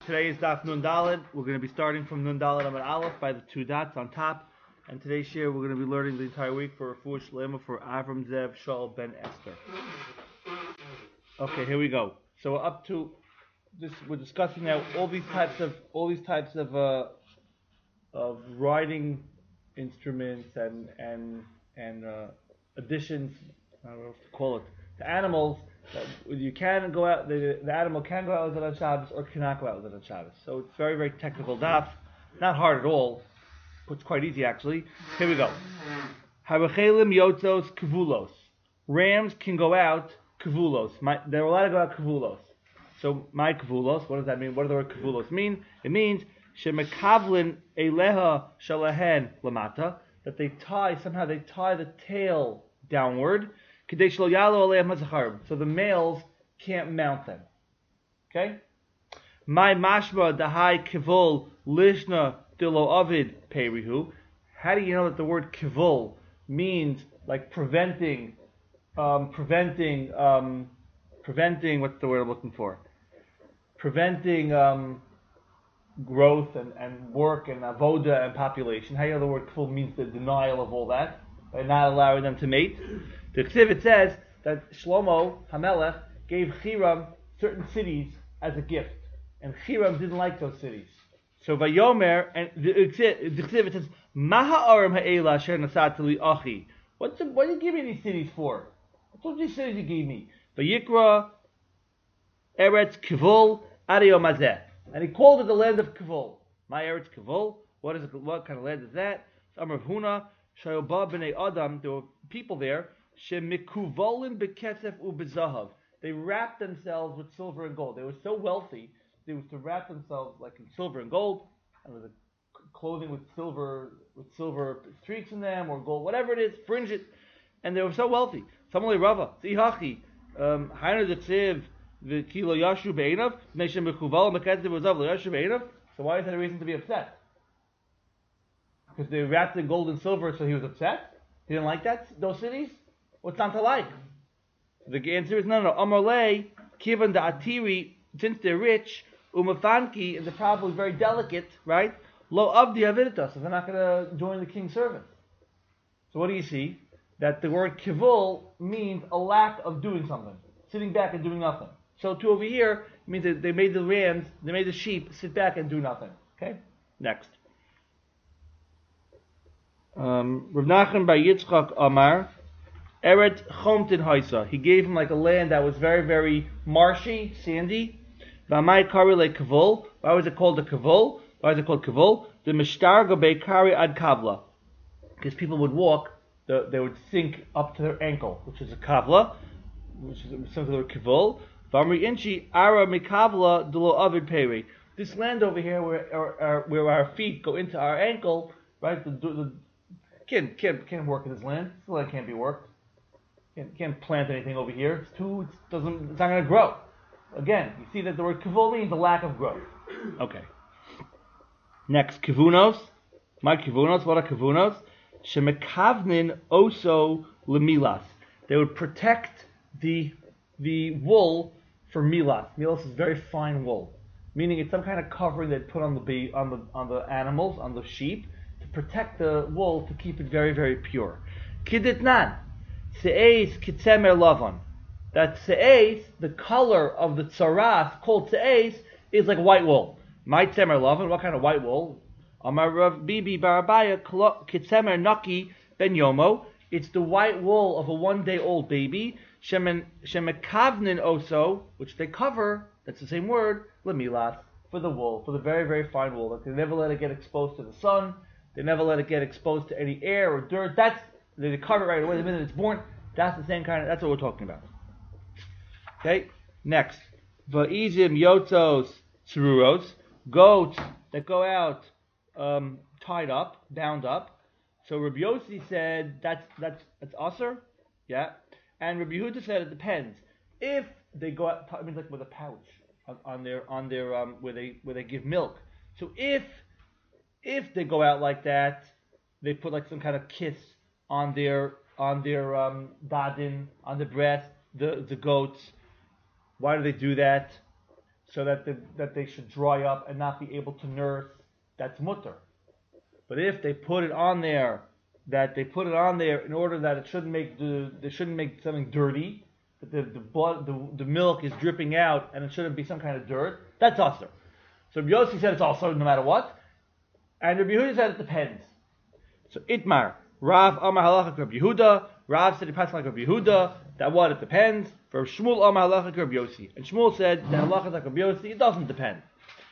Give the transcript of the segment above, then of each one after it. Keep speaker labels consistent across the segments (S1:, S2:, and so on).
S1: Today is Daf Nun Daled. We're going to be starting from Nun Daled Amud Aleph by the two dots on top. And today's share we're going to be learning the entire week for Refuah Shlema for Avram Zev Shaul Ben Esther. Okay, here we go. So we're up to this. We're discussing now all these types of writing instruments and additions. I don't know what to call it. To animals. You can go out. The animal can go out with it on Shabbos or cannot go out with it on Shabbos. So it's very, very technical daf. Not hard at all. It's quite easy actually. Here we go. Harachelim yotzos kavulos. Rams can go out kavulos. They're allowed to go out kavulos. So my kavulos. What does that mean? What does the word kavulos mean? It means shemekavlin eleha shalahen lamata. That they tie the tail downward. So the males can't mount them. Okay? My mashma dahai kivul lishna dilo avid perihu. How do you know that the word kivul means like preventing, what's the word I'm looking for? Preventing growth and work and avoda and population. How do you know the word kivul means the denial of all that by not allowing them to mate? The Ksivit says that Shlomo Hamelech gave Hiram certain cities as a gift, and Hiram didn't like those cities. So Vayomer, and the Ksivit says, Maha Aram Ha'ela Asher Nasat Li Achi. What did you give me these cities for? What these cities you gave me? Vayikra Eretz Kivul Adio Mazeh, and he called it the land of Kivul. My Eretz Kivul. What kind of land is that? It's Amar Huna Shayoba B'nei Adam. There were people there. They wrapped themselves with silver and gold. They were so wealthy, they used to wrap themselves like in silver and gold, and with clothing with silver streaks in them, or gold, whatever it is, fringe it, and they were so wealthy. Samalei Rava, Zihachi, Hainu Detziv, the Kilo Yashu Be'enav, Nation Mekuval, Mekadziv Wazav, Yashu Be'enav. So why is that a reason to be upset? Because they wrapped in gold and silver, so he was upset? He didn't like those cities? What's not to like? The answer is no. Amarle, Kivan da Atiri, since they're rich, Umafanki, and they're probably very delicate, right? Lo Abdi Aviditas, so they're not going to join the king's service. So what do you see? That the word kivul means a lack of doing something, sitting back and doing nothing. So to over here means that they made the sheep sit back and do nothing. Okay? Next. Rav Nachman bar Yitzchak Amar, Eret Chomtin Haisa. He gave him like a land that was very, very marshy, sandy. V'amai kari le kavul. Why was it called a kavul? Why is it called kavul? The mishtar gabei kari ad kavla. Because people would walk, they would sink up to their ankle, which is a kavla, which is something like kavul. V'amri inchi ara mikavla delo avid peri. This land over here, where our feet go into our ankle, right? The can't work in this land. This land can't be worked. Can't plant anything over here. It's not going to grow. Again, you see that the word kivul means a lack of growth. Okay. Next, kivunos. My kivunos. What are kivunos? Shemekavnin oso lemilas. They would protect the wool for milas. Milas is very fine wool, meaning it's some kind of covering they put on the animals, on the sheep, to protect the wool, to keep it very, very pure. Kiditnan. Se'ez kitzemer lavan. That se'ez, the color of the tzaras, called se'ez, is like white wool. My tzemer lavan, what kind of white wool? Amar Rav Bibi Barabaya kitzemer naki ben yomo. It's the white wool of a 1-day-old baby. Shemekavnin oso, which they cover, that's the same word, lemilas, for the wool, for the very, very fine wool. They never let it get exposed to the sun. They never let it get exposed to any air or dirt. They cover it right away the minute it's born. That's the same kind of, that's what we're talking about. Okay, next. Va'izim yotzos tsururos. Goats that go out tied up, bound up. So Rabbi Yossi said that's usher, yeah. And Rabbi Yehuda said it depends. If they go out, I mean like with a pouch on their where they give milk. So if they go out like that, they put like some kind of kiss on their dadin, on the breast, the goats. Why do they do that? so that they should dry up and not be able to nurse, that's mutter. But if they put it on there, in order that it shouldn't make something dirty, that the milk is dripping out and it shouldn't be some kind of dirt, that's usher. So Rabbi Yossi said it's also no matter what, and Rabbi Yehuda said it depends. So Itmar, Rav Amar Halacha Rabbi Yehuda, Rav said he passed like Rabbi Yehuda, that what it depends. For Shmuel Amar Halacha Rabbi Yossi, and Shmuel said that Halacha like Rabbi Yossi, it doesn't depend.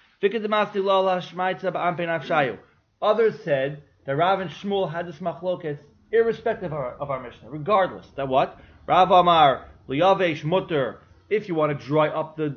S1: Others said that Rav and Shmuel had this machlokes irrespective of our Mishnah, regardless. That what? Rav Amar Liyavesh Mutter, if you want to dry up the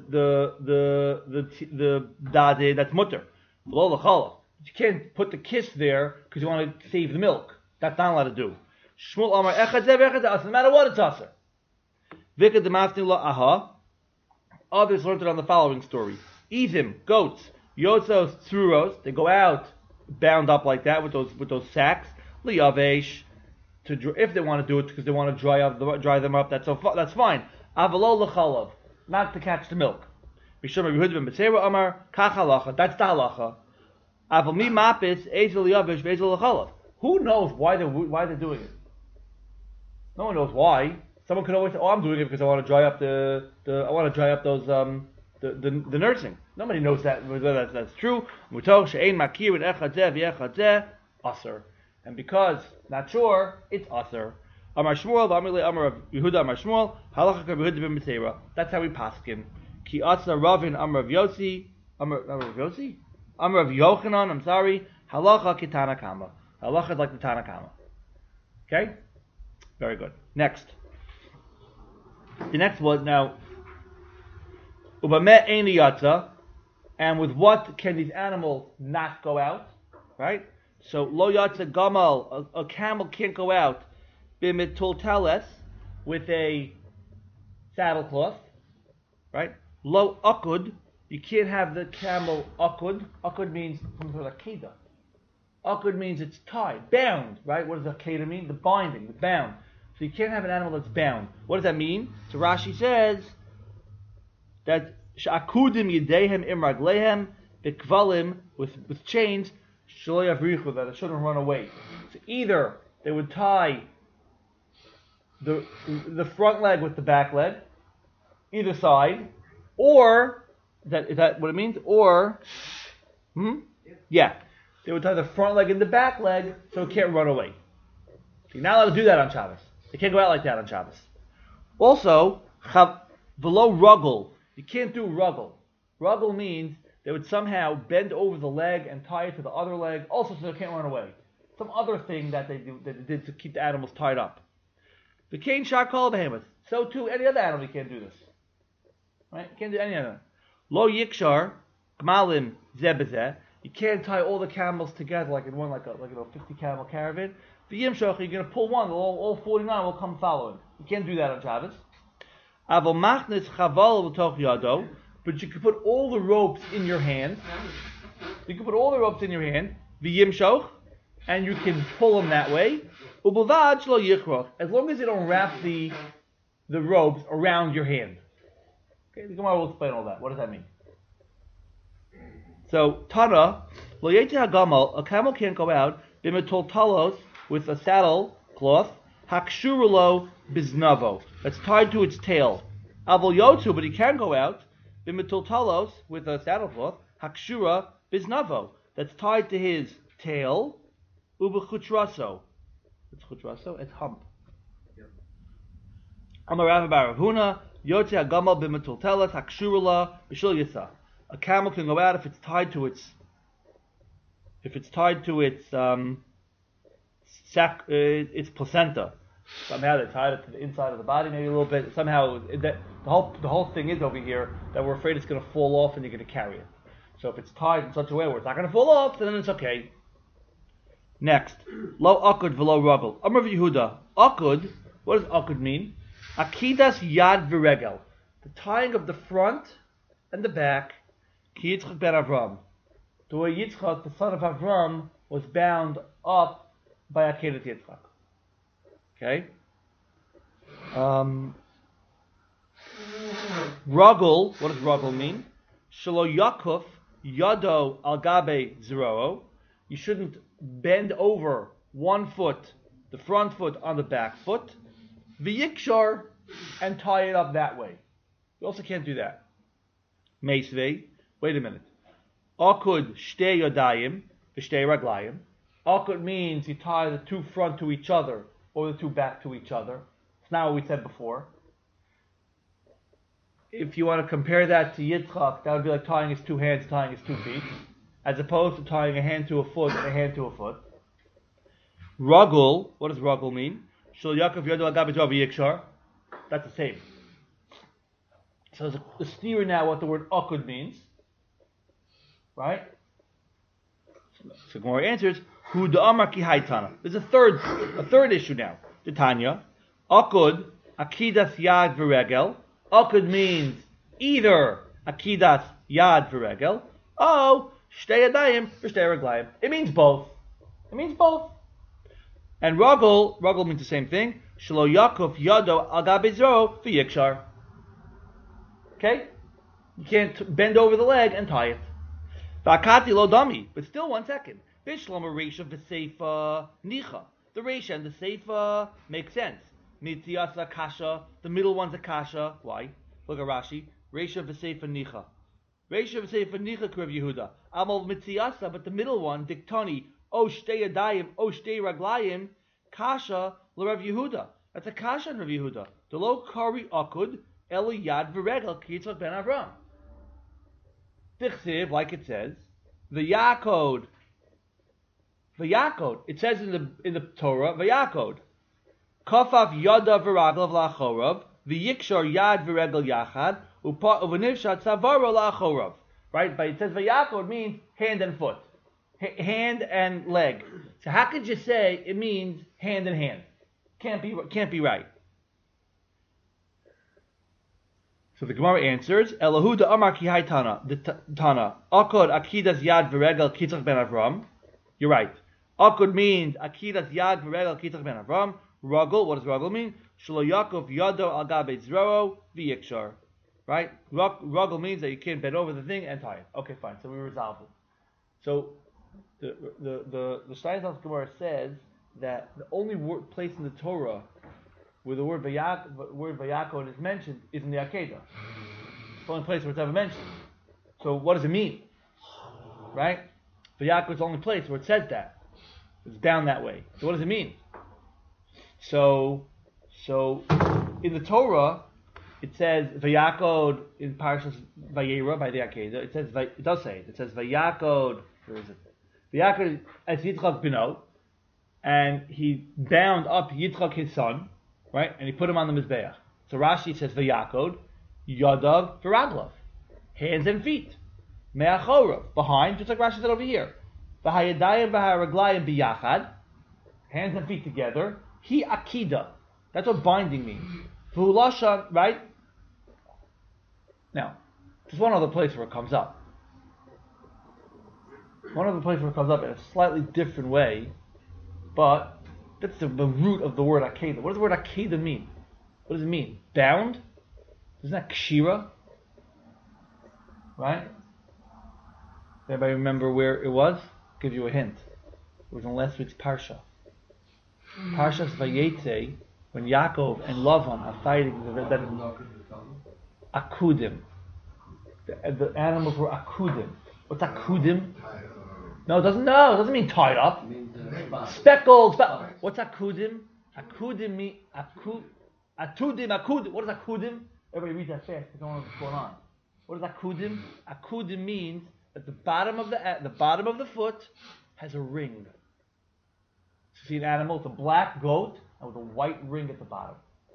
S1: dade, that's mutter. Below the challah, you can't put the kiss there because you want to save the milk. That's not allowed to do. Shmuel Amar Echad Zev Echad Asa, no matter what it's asa. Vika Demasni La Aha. Others learned it on the following story. Ezim, goats, Yotzos, Tzuros, they go out bound up like that with those sacks. Liyavesh, if they want to do it because they want to dry them up, that's fine. Avalo l'chalav, not to catch the milk. Mishum Rabbi Yehuda ben Beseira Amar kach halacha, that's the halacha. Aval mi mapis ezel yavish vezel l'chalav. Who knows why they're doing it? No one knows why. Someone could always say, "Oh, I'm doing it because I want to dry up those the nursing." Nobody knows whether that's true. Mutok she'ein makir and echadzeh v'echadzeh aser, and because not sure, it's aser. Amar Shmuel, v'amile Amar of Yehuda, Amar Shmuel, halacha Yehuda ben Beseira. That's how we paskin. Ki atzna Ravin, Amar of Yossi, Amar of Yochanan. I'm sorry. Halacha kitana kama. Halacha is like the Tanakama. Okay, very good. Next, the next was now ubamet ein yatza, and with what can these animals not go out? Right. So lo yatza gamal, a camel can't go out. B'mitulteles, with a saddlecloth, right? Lo akud, you can't have the camel akud. Akud means from the akeda. Akud means it's tied, bound, right? What does akeda mean? The binding, the bound. So you can't have an animal that's bound. What does that mean? So Rashi says that sha'akudim yedehem imraglehem b'kvalim, with chains, shelo yavrichu, that it shouldn't run away. So either they would tie the front leg with the back leg, either side, or is that what it means? Or, yeah, they would tie the front leg and the back leg so it can't run away. You're not allowed to do that on Shabbos. They can't go out like that on Shabbos. Also, below ruggle, you can't do ruggle. Ruggle means they would somehow bend over the leg and tie it to the other leg, also so they can't run away. Some other thing that they did to keep the animals tied up. The cane shakal behemoth. So too, any other animal you can't do this. Right? You can't do any other. Lo yikshar, gmalim zebezeh. You can't tie all the camels together like in one, like a 50 camel caravan. The yimshach, you're going to pull one, all 49 will come following. You can't do that on Shabbos. Avol machnis chaval v'toch yado. But you can put all the ropes in your hand. You can put all the ropes in your hand. The yimshach, and you can pull them that way. Ubulvad shlo yichroch, as long as you don't wrap the ropes around your hand. Okay, the Gemara will explain all that. What does that mean? So Tana, lo yeti hagamal, a camel can't go out b'metol talos, with a saddle cloth, hakshurulo biznavo, that's tied to its tail. Avol yotzu, but he can go out b'metol talos, with a saddle cloth, hakshura biznavo, that's tied to his tail. Ubechutraso. It's chutraso. It's hump. Amar Rav bar Huna yotze hagamal b'metultelas hakshurula b'shul yisa. A camel can go out if it's tied to its its placenta. Somehow they tied it to the inside of the body, maybe a little bit. Somehow the whole thing is over here that we're afraid it's going to fall off and you're going to carry it. So if it's tied in such a way where it's not going to fall off, then it's okay. Next, lo akud v'lo ruggle. Amar Yehuda, akud. What does akud mean? Akidas yad v'regel, the tying of the front and the back. Ki Yitzchak ben Avram, the way Yitzchak, the son of Avram, was bound up by Akedat Yitzchak. Okay. Ruggle. What does ruggle mean? Shelo yakuf yado al gabe zero. You shouldn't bend over one foot, the front foot on the back foot. V'yikshar, and tie it up that way. You also can't do that. Meisvei, wait a minute. Akud shtei yodayim v'shtei raglayim. Akud means you tie the two front to each other or the two back to each other. It's not what we said before. If you want to compare that to Yitzchak, that would be like tying his two hands, tying his 2 feet, as opposed to tying a hand to a foot and a hand to a foot. Ragul, what does ragul mean? Shul Yaakov Yodel Agabi Dov Yikshar. That's the same. So there's a steer now what the word akud means. Right? So Gemara answers, Hu da'amar ki haitana. There's a third issue now. The Tanya. Akud, akidas yad v'regel. Akud means either akidas yad v'regel. Oh, shtei yadayim v'shtei reglayim. It means both. It means both. And ragul means the same thing. Shelo yakuf yado al gabe zero v'yikshar. Okay? You can't bend over the leg and tie it. V'akati lo dami. But still 1 second. Bishlam a reisha v'seifa nicha. The reisha and the seifa make sense. Mitziasa kasha. The middle one's a kasha. Why? Look at Rashi. Reisha v'seifa nicha. Reisha v'seifa nicha Rav Yehuda. Amal mitziasa, but the middle one, diktoni, o shtei yadayim, o shtei raglayim, kasha l'Rav Yehuda. That's a kasha in Rav Yehuda. The lo kari akud elu yad v'regel ki Yitzchak ben Avram. Tichsiv, like it says, v'yakod. It says in the Torah, v'yakod. Kafaf yada v'raglav la'achorav, v'yikshar yad v'regel yachad, u'v'nivshat savara la'achorav. Right? But it says v'yakod means hand and foot. Hand and leg. So how could you say it means hand and hand? Can't be right. So the Gemara answers, Elahu da Amar ki hai Tana, the Tana, Akod akidas yad v'regel Yitzchak ben Avram. You're right. Akod means akidas yad v'regel Yitzchak ben Avram. Ragul, what does ragul mean? Shelo Yaakov yado al gabe zero v'yikshar. Right? Ragul means that you can't bend over the thing and tie it. Okay, fine. So we resolved it. So the Steinsaltz Gemara says that the only place in the Torah where the word vayakod is mentioned is in the Akedah. It's the only place where it's ever mentioned. So what does it mean? Right? Vayakod is the only place where it says that. It's down that way. So what does it mean? So in the Torah, it says vayakod in Parashas Vayera by the Akedah. It does say it. It says vayakod. Where is it? Vayakod as Yitzchak bino, and he bound up Yitzchak his son, right? And he put him on the Mizbeach. So Rashi says vayakod yadav v'raglav, hands and feet, me'achorav, behind, just like Rashi said over here. V'hayadayim v'haraglayim biyachad, hands and feet together. He akida. That's what binding means. V'hulashan, right? Now, there's one other place where it comes up. One other place where it comes up in a slightly different way, but that's the root of the word akeda. What does the word akeda mean? What does it mean? Bound? Isn't that kshira? Right? Anybody remember where it was? I'll give you a hint. It was in last week's Parsha. Parshas Vayetze, when Yaakov and Lavan are fighting, akudim. The animals were akudim. What's akudim? No, it doesn't mean tied up. Speckled. What's akudim? Akudim mean akudim. What is akudim? Everybody reads that fast. They don't know what's going on. What is akudim? Akudim means that the bottom of the foot has a ring. So see an animal, it's a black goat and with a white ring at the bottom.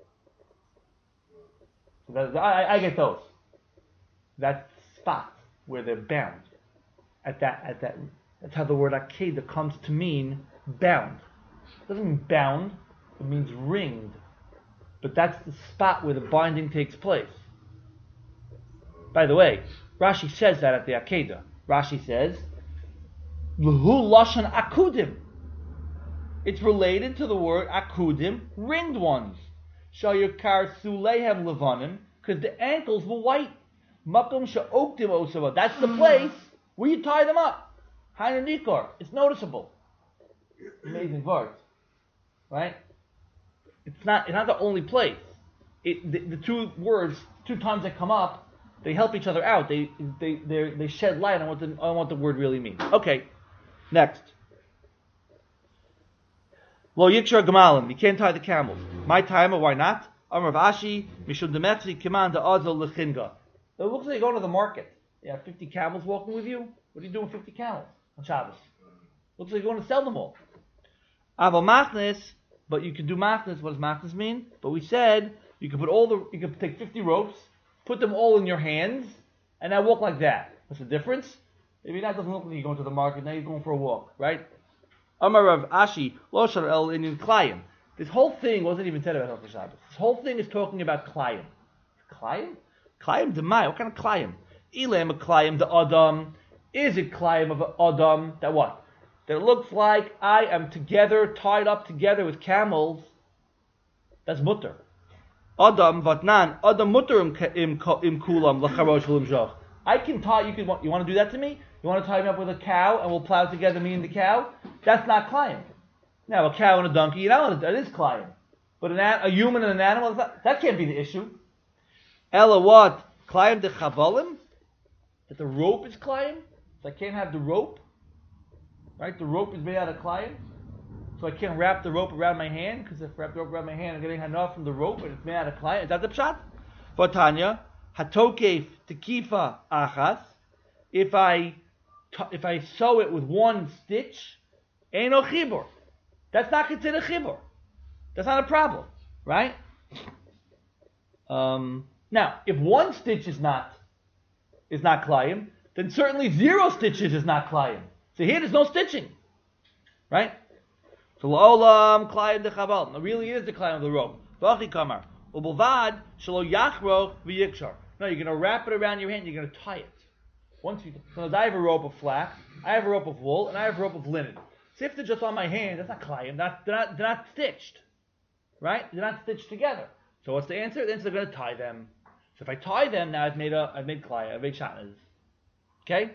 S1: So I get those. That spot where they're bound. At that. That's how the word akeda comes to mean bound. It doesn't mean bound, it means ringed. But that's the spot where the binding takes place. By the way, Rashi says that at the Akedah. Rashi says, L'hu lashon akudim. It's related to the word akudim, ringed ones. Shayukar sulehem levanim, because the ankles were white. Makom she'oktim osava. That's the place where you tie them up. Hainu nikor. It's noticeable. Amazing word, right? It's not the only place. The two words, two times they come up, they help each other out. They shed light on what the word really means. Okay, next. Lo yikshar gemalim. You can't tie the camels. My timer, why not? Amar Ashi mishum demetri kiman da'azol lechinga. It looks like you're going to the market. You have 50 camels walking with you. What are you doing with 50 camels on Shabbos? Looks like you're going to sell them all. Aval machnes, but you can do machnes. What does machnes mean? But we said you can take 50 ropes, put them all in your hands, and now walk like that. What's the difference? Maybe that doesn't look like you're going to the market. Now you're going for a walk, right? Amar Rav Ashi lo shar el inin klayim. This whole thing wasn't even said about Hilchos Shabbos. This whole thing is talking about klayim. Klayim? Klayim demai. What kind of klayim? Ilem a klayim de adam. Is it klayim of adam that what? That it looks like I am tied up together with camels. That's mutter. Adam vatnan. Adam mutter im kulam lacharosh v'limshach. I can tie. You want to do that to me? You want to tie me up with a cow and we'll plow together, me and the cow? That's not klayim. Now a cow and a donkey, that is klayim. But a human and an animal, that can't be the issue. Ella what? Klayim de chavalim? That the rope is klayim? So I can't have the rope? Right? The rope is made out of klayim? So I can't wrap the rope around my hand? Because if I wrap the rope around my hand, I'm getting enough from the rope and it's made out of klayim. Is that the pshat? For Tanya, hatokef tekifa achas. If I sew it with one stitch, eino chibur. That's not considered chibur. That's not a problem, right? Now, if one stitch is not klayim, then certainly 0 stitches is not klayim. So here there's no stitching, right? So la'olam klayim dechabal. Now really it is the klayim of the rope. V'achi kamar ubulvad shelo yachro v'yikshar. No, you're going to wrap it around your hand. You're going to tie it. So I have a rope of flax, I have a rope of wool, and I have a rope of linen. So if they're just on my hand, that's not klayim. They're not stitched, right? They're not stitched together. So what's the answer? The answer is going to tie them. So if I tie them, now I've made klayim, I've made shatnez. Okay?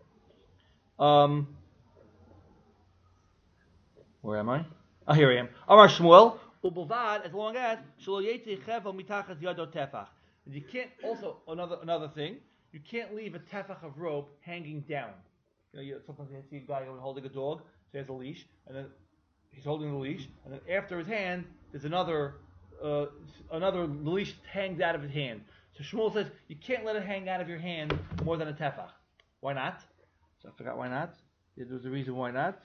S1: Where am I? Oh, here I am. Amar Shmuel, ubulvad, as long as shelo yetzi chevel mitachas yado tefach. And you can't also another thing. You can't leave a tefach of rope hanging down. Sometimes you see a guy holding a dog, so he has a leash, and then he's holding the leash, and then after his hand, there's another leash hangs out of his hand. So Shmuel says you can't let it hang out of your hand more than a tefach. Why not? So I forgot why not. There's a reason why not.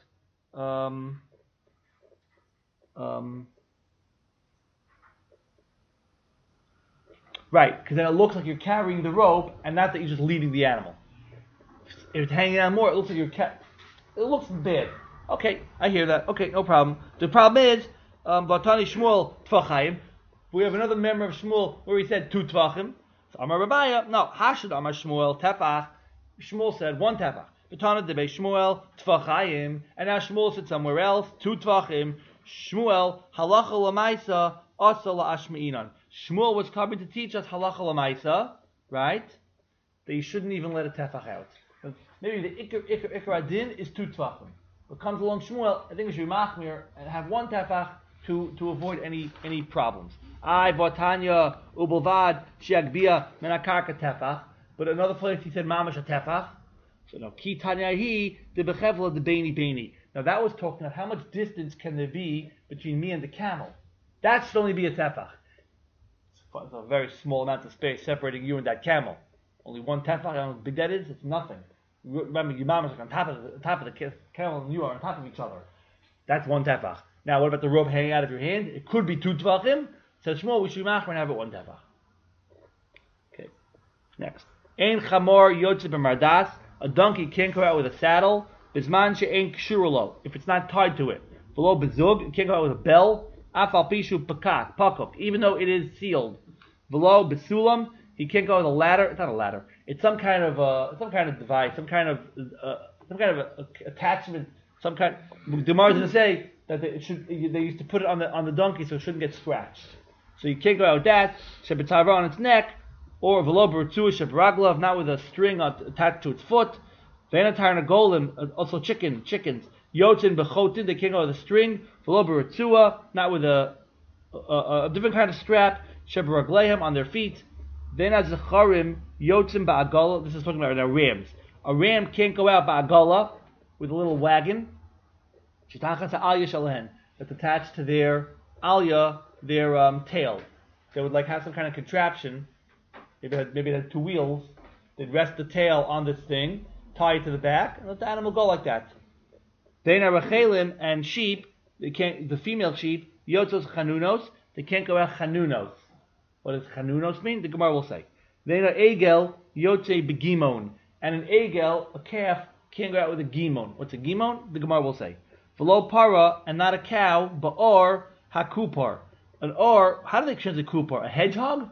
S1: Right, because then it looks like you're carrying the rope, and not that you're just leading the animal. If it's hanging out more, it looks like it looks bad. Okay, I hear that. Okay, no problem. The problem is, Vatani Shmuel Tvachayim. We have another member of Shmuel where he said 2 Tvachim. So Amar Rabaya, no, Hashad Amar Shmuel Tefach. Shmuel said 1 Tefach. Vatana Debe Shmuel Tvachayim. And now Shmuel said somewhere else 2 Tvachim. Shmuel Halacha Lamaisa Asa La'ashmeinan. Shmuel was coming to teach us halacha l'maisa, right? That you shouldn't even let a tefach out. Maybe the ikar adin is 2 tvachim. What comes along Shmuel, I think we should be machmir and have 1 tefach to avoid any problems. I vatanya ubulvad shiagbia menakarka tefach. But another place he said mamash a tefach. So no, ki tanyahi de bechevla de beini. Now that was talking about how much distance can there be between me and the camel. That should only be a tefach. It's a very small amount of space separating you and that camel. Only 1 tefach. I don't know how big that is. It's nothing. Remember, your mom is like on top of the camel, and you are on top of each other. That's 1 tefach. Now, what about the rope hanging out of your hand? It could be 2 tefachim. Says Shmuel, we should machmer and have it 1 tefach. Okay. Next. Ein chamor yotze b'mardas. A donkey can't go out with a saddle. Bisman she'ein kshurolo. If it's not tied to it. Below bezug, it can't go out with a bell. Afal pishu pakuk. Even though it is sealed. Below besulam, he can't go with a ladder. It's not a ladder. It's some kind of device, some kind of attachment, some kind. The Gemara is going to say that they used to put it on the donkey so it shouldn't get scratched. So you can't go out with that. Shebetavra on its neck, or v'lo b'ritzua shebraglav, not with a string attached to its foot. Ve'enatar nagolim, also chickens. Yotzin b'chotin, they can't go with a string. V'lo b'ritzua, not with a different kind of strap. Shebraglehem, on their feet. Ve'enazacharim yotzin ba'agala. This is talking about now rams. A ram can't go out ba'agala with a little wagon. Shitachas ha'alya shalehen, that's attached to their alya, their tail. They would like have some kind of contraption. Maybe it had two wheels. They'd rest the tail on this thing, tie it to the back, and let the animal go like that. Ve'ena rachelim, and sheep, they can't. The female sheep, yotzos chanunos, they can't go out chanunos. What does chanunos mean? The Gemara will say. Ve'ena egel yotze begimon, and an egel, a calf, can't go out with a gimon. What's a gimon? The Gemara will say. V'lo para, and not a cow, ba'or hakupar. An or, how do they translate kupar? A hedgehog?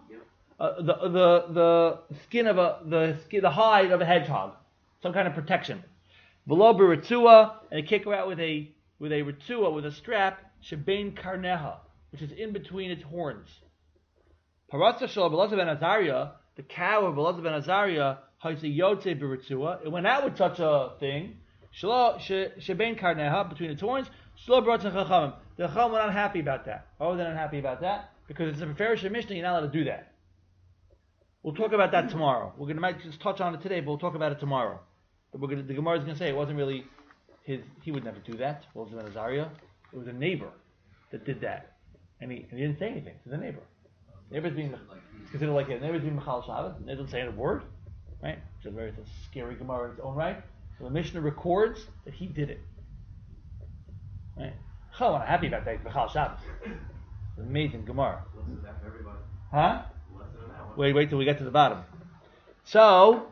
S1: The skin of the hide of a hedgehog, some kind of protection. V'lo b'ritzua, and they can't go out with a ritzua, with a strap, shebein karneha, which is in between its horns. Paratza shel B'Elazar ben Azariah, the cow of B'Elazar ben Azariah, ha'isa yotze b'ritzua, it went out with such a thing, shebein karneha, between its horns, shelo b'ratzon chachamim. The chacham were not happy about that. Oh, they're not happy about that? Because it's a Meferish Mishnah, you're not allowed to do that. We'll talk about that tomorrow. We're going to might just touch on it today, but we'll talk about it tomorrow. The Gemara is going to say it wasn't really he would never do that. What was it, Azariah? It was a neighbor that did that. And he didn't say anything to the neighbor. Neighbor's being, it's considered like a neighbor's being Mechal Shabbos, and they don't say a word. Right? It's a scary Gemara in its own right. So the Mishnah records that he did it. Right? I'm not happy about that. Mechal Shabbos. It's an amazing Gemara. Huh? Wait till we get to the bottom. So,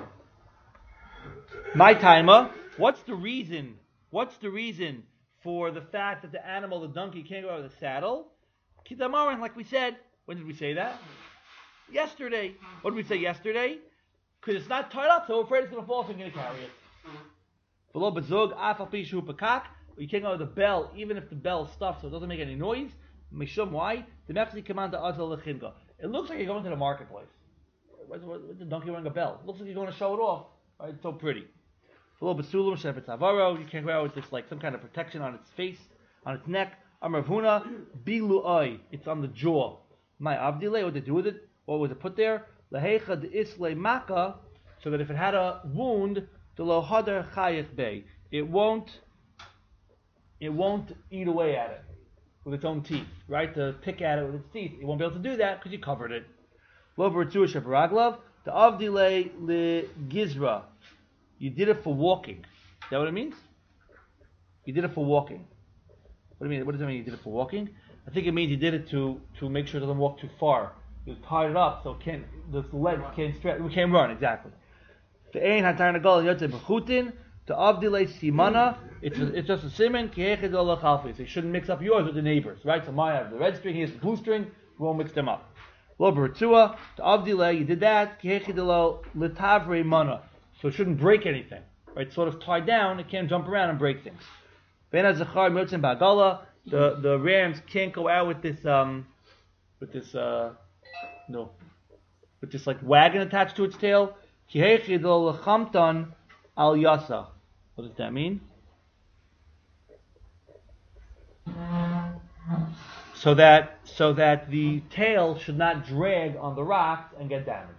S1: my timer. What's the reason for the fact that the animal, the donkey, can't go out of the saddle? Kidamaran, like we said. When did we say that? Yesterday. What did we say yesterday? Because it's not tied up, so we're afraid it's going to fall, so I'm going to carry it. Below bezug afal pishu pakak. You can't go with the bell, even if the bell is stuffed, so it doesn't make any noise. Mishum, why? The Mechzi command azal lechinga. It looks like you're going to the marketplace. What's the donkey wearing a bell? It looks like you're going to show it off. Right? It's so pretty. You can't go out with this like some kind of protection on its face, on its neck. Amar Huna bilu'ai. It's on the jaw. My avdile. What did they do with it? What was it put there? Lahecha de isle maka. So that if it had a wound, the lo hadar chayich bay. It won't eat away at it with its own teeth, right? To pick at it with its teeth. It won't be able to do that because you covered it. Lo b'ritzua shebaraglav. The avdile le gizra. You did it for walking. Is that what it means? You did it for walking. What do you mean? What does that mean? You did it for walking? I think it means you did it to make sure it doesn't walk too far. You tied it up so the legs can't stretch. We can't run exactly. The ein hatar nagal yotze b'chutin. The avdile simana. It's just a siman. Kehechid lo chalfi. So you shouldn't mix up yours with the neighbors, right? So mine have the red string. He has the blue string. We won't mix them up. Lo b'ritzua. The avdile. You did that. Kehechid lo litavre mana. So it shouldn't break anything, right? It's sort of tied down. It can't jump around and break things. The rams can't go out with this like wagon attached to its tail. What does that mean? So that the tail should not drag on the rocks and get damaged.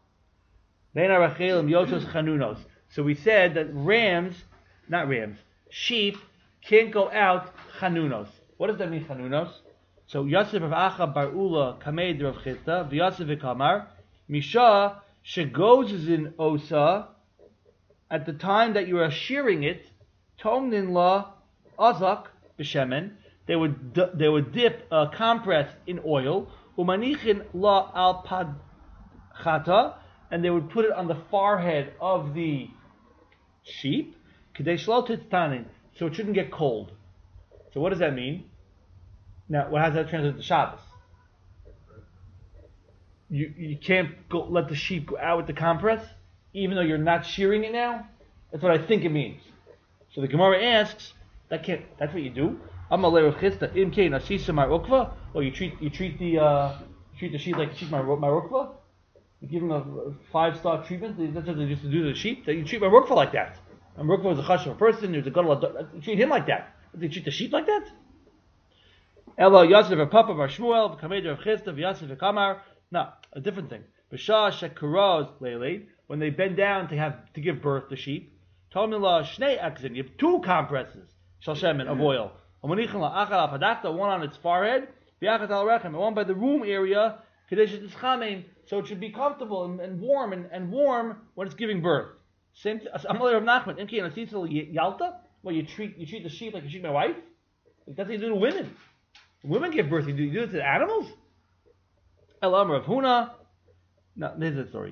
S1: So we said that sheep can't go out chanunos. What does that mean, chanunos? So Yosef of Acha Bar Ula Kamed Rav Chisda v'Yosef v'Kamar Misha shegozes in Osa at the time that you are shearing it. Tomnin la azak b'shemen. They would dip a compress in oil. Umanichin la al padchata. And they would put it on the forehead of the sheep, so it shouldn't get cold. So what does that mean? Now, how does that translate to Shabbos? You can't let the sheep go out with the compress, even though you're not shearing it now? That's what I think it means. So the Gemara asks, that's what you do? Or you treat the sheep like you treat my rukva? You give him a 5-star treatment. That's what they used to do to the sheep. You treat my workful like that. My workful was a chashuv person. There's a gadol. You treat him like that. They treat the sheep like that. Ella Yosef Papa Bar Shmuel V'Kameder of Chisda V'Yosef V'Kamar. No, a different thing. B'Shah Shekuros Leilei, when they bend down to give birth to sheep. Talmila Shnei Akzin. You have 2 compresses shal shemen of oil. One on its forehead, and one by the womb area. So it should be comfortable and warm and warm when it's giving birth. Same. Amalei Rav Nachman. Yalta. Well, you treat the sheep like you treat my wife. That's what you do to women. Women give birth. You do it to the animals. Elam Rav Huna. No, this is the story.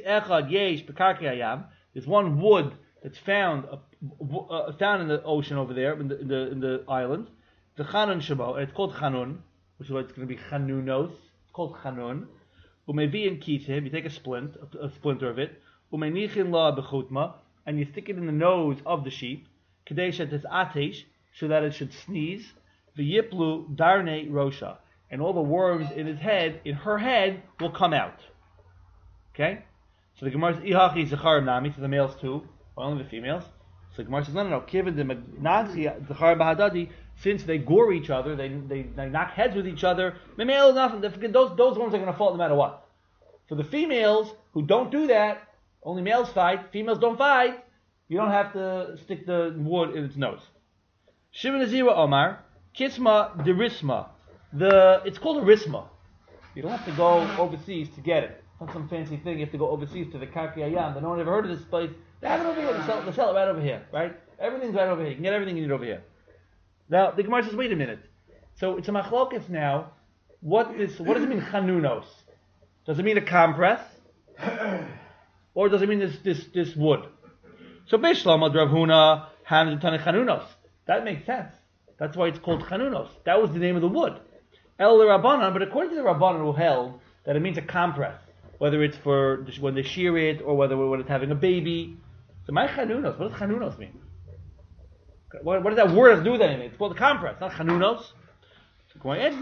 S1: There's one wood that's found in the ocean over there in the island. The Chanun Shabo. It's called Chanun, which is why it's going to be Chanunos. It's called Chanun. Umevi and Kiseh. You take a splinter of it. Umenichin la bechutma, and you stick it in the nose of the sheep. Kadesha tes atesh, so that it should sneeze. V'yiplu darne rosha, and all the worms in her head will come out. Okay? So the Gemara says, Ihachi Zecharim Nami, to the males too, or only the females. So the Gemara says, no. Kiven the Magnansi Zecharim Bahadadi, since they gore each other, they knock heads with each other, Memel nothing. Those worms are going to fall no matter what. For the females who don't do that, only males fight, females don't fight, you don't have to stick the wood in its nose. Shimon Azira Omar, Kisma Derisma. It's called a risma. You don't have to go overseas to get it. It's not some fancy thing. You have to go overseas to the Karki Ayam. No one ever heard of this place. They have it over here. They sell it right over here, right? Everything's right over here. You can get everything you need over here. Now the Gemara says, wait a minute. So it's a machlokas now. What does it mean chanunos? Does it mean a compress, or does it mean this wood? So Beishlama Rav Huna handed Tana chanunos. That makes sense. That's why it's called chanunos. That was the name of the wood. El Rabbanan, but according to the Rabbanan who held that it means a compress, whether it's for when they shear it or whether when it's having a baby. So my chanunos, what does chanunos mean? What does that word have to do with anything? It's called a compress, not chanunos. Comes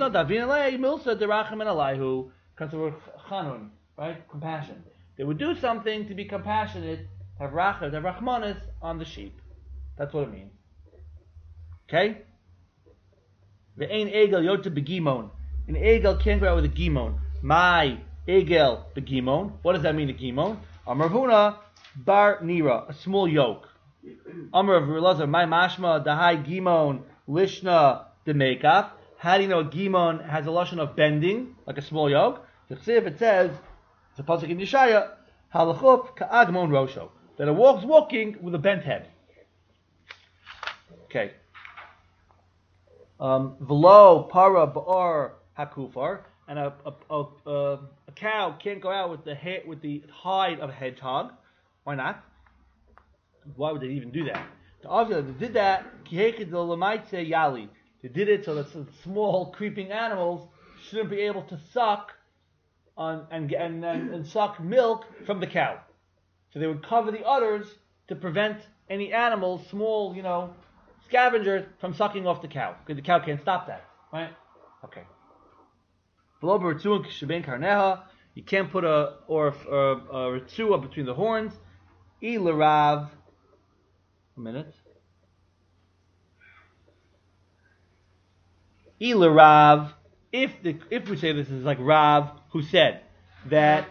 S1: the word chanun, right? Compassion. They would do something to be compassionate, have rachmanis on the sheep. That's what it means. Okay? The ein egel yota begimon. An egel can't go out with a gimon. My egel begimon. What does that mean, a gimon? Amar Huna bar nira, a small yoke. Amar of Elazar, my mashma dahai gimon lishna demekaf. How do you know a gimon has a lashon of bending, like a small yoke? It says, it's a pasuk in Yeshaya, halachuf ka'agmon rosho, that it walking with a bent head. Okay. V'lo para ba'ar hakufar, and a cow can't go out with the hide of a hedgehog. Why not? Why would they even do that? They did that. Yali. They did it so that some small creeping animals shouldn't be able to suck on and suck milk from the cow. So they would cover the udders to prevent any animals, small, scavengers, from sucking off the cow, because the cow can't stop that, right? Okay. You can't put a ritzua between the horns. Ilarav. A minute. Ilarav. If we say this is like Rav, who said that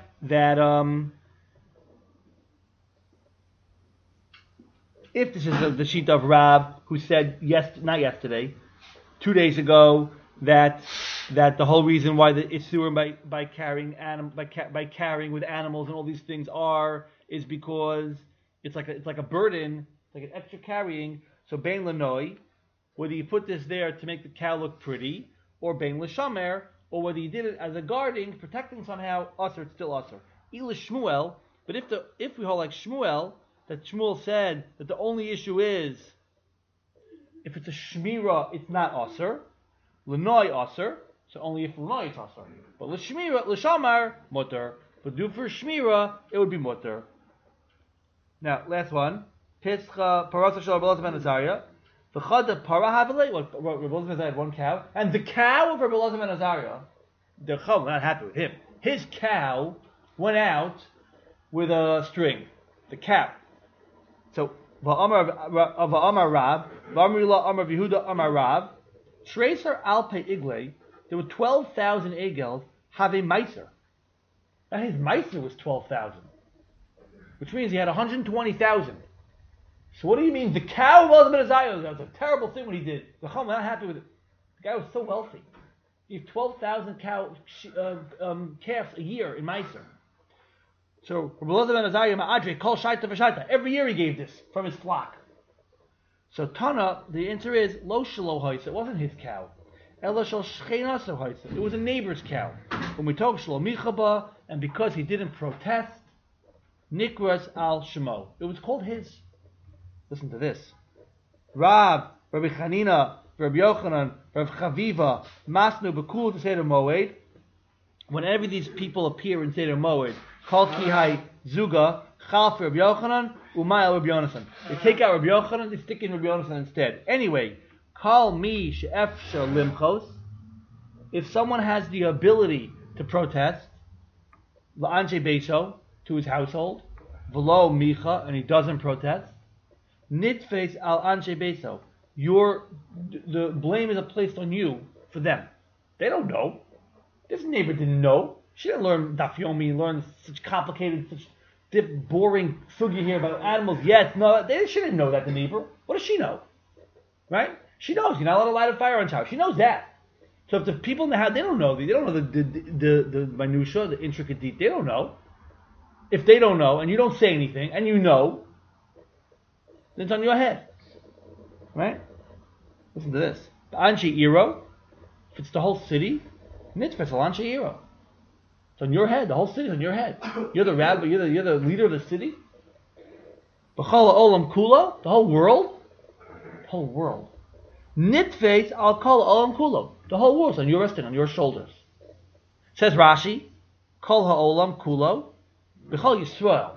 S1: if this is the sheet of Rav, who said not yesterday, 2 days ago, that the whole reason why the Isurim by carrying with animals and all these things is because it's like a burden, like an extra carrying. So bein lanoi, whether you put this there to make the cow look pretty, or bein l'shamer, or whether you did it as a guarding, protecting somehow, usher, it's still usher. Ila Shmuel, but if we hold like Shmuel, that Shmuel said that the only issue is if it's a shmira, it's not usher. L'noi usher, so only if l'noi it's usher. But l'shmira, l'shamar, mutter. But do for shmira, it would be mutter. Now, last one. Pischa parasa shel Rabbi Elazar ben Azariah. V'chad para havelei. Rabbi Elazar ben Azariah had one cow, and the cow of Rabbi Elazar ben Azariah, they're not happy with him. His cow went out with a string, the cap. So, Va'amar Rab, Va'amrila Amar Yehuda Amar Rab, Tracer Alpe Igle, there were 12,000 egels have a meiser. Now his meiser was 12,000, which means he had 120,000. So what do you mean the cow was Ben Azariah? That was a terrible thing what he did. The Chum was not happy with it. The guy was so wealthy. He had 12,000 calves a year in meiser. So every year he gave this from his flock. So Tana, the answer is Lo Shelo Hoysa. It wasn't his cow. Ela Shel Shcheinaso Hoysa. It was a neighbor's cow. When we talk Shelo Michaba, and because he didn't protest, Nikras Al Shemo. It was called his. Listen to this. Rabbi Chanina, Rabbi Yochanan, Rabbi Chaviva, Masnu Bekul to Seder Moed. Whenever these people appear in Seder Moed, Kol Kihai Zuga, Chalf Rabbi Yochanan, Umayel Rabbi Yonasan. They take out Rabbi Yochanan, they stick in Rabbi Yonasan instead. Anyway, Kal Mi She'efsha Limchos. If someone has the ability to protest, La'anche Beiso, to his household, V'lo Micha, and he doesn't protest, Nitfes Al Anche Beiso. The blame is placed on you for them. They don't know. This neighbor didn't know. She didn't learn Daf Yomi, learn such complicated, such boring sugya here about animals. Yes, no, she didn't know that, the neighbor. What does she know? Right? She knows you're not allowed to light a fire on top. She knows that. So if the people in the house, they don't know the minutia, the intricate detail. They don't know. If they don't know, and you don't say anything, and you know, then it's on your head. Right? Listen to this. The Anshe Iro, if it's the whole city, Nitzvah Anshe Iro. It's on your head. The whole city's on your head. You're the rabbi. You're the leader of the city. B'chala olam kula, the whole world. The whole world. Nitfes al kol olam kulo. The whole world's on your resting, on your shoulders. Says Rashi, kol ha'olam kulo, b'chol Yisrael.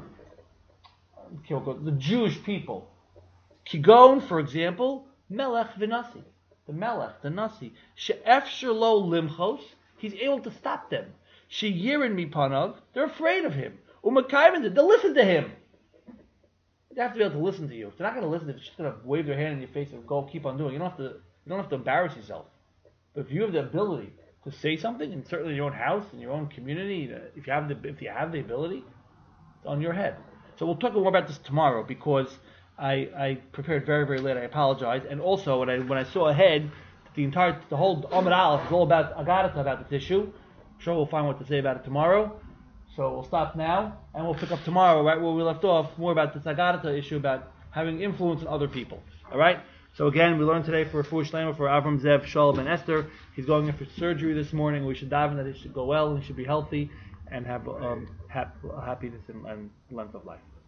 S1: The Jewish people. Kigon, for example, melech v'nasi. The melech, the nasi. She'efsher lo limchos. He's able to stop them. Sheyirin mipanav, they're afraid of him. Umakayim, they'll listen to him. They have to be able to listen to you. If they're not going to listen, they're just going to wave their hand in your face and go keep on doing. You don't have to embarrass yourself. But if you have the ability to say something, and certainly in your own house, in your own community, if you have the ability, it's on your head. So we'll talk more about this tomorrow because I prepared very, very late. I apologize. And also when I saw ahead, the whole Amud Aleph is all about Agadata, about this issue. I'm sure we'll find what to say about it tomorrow. So we'll stop now, and we'll pick up tomorrow, right where we left off, more about this Agadata issue, about having influence on other people. All right? So again, we learned today for Refuah Shlema for Avram Zev, Shalom, and Esther. He's going in for surgery this morning. We should dive in that he should go well, and he should be healthy, and have happiness and length of life.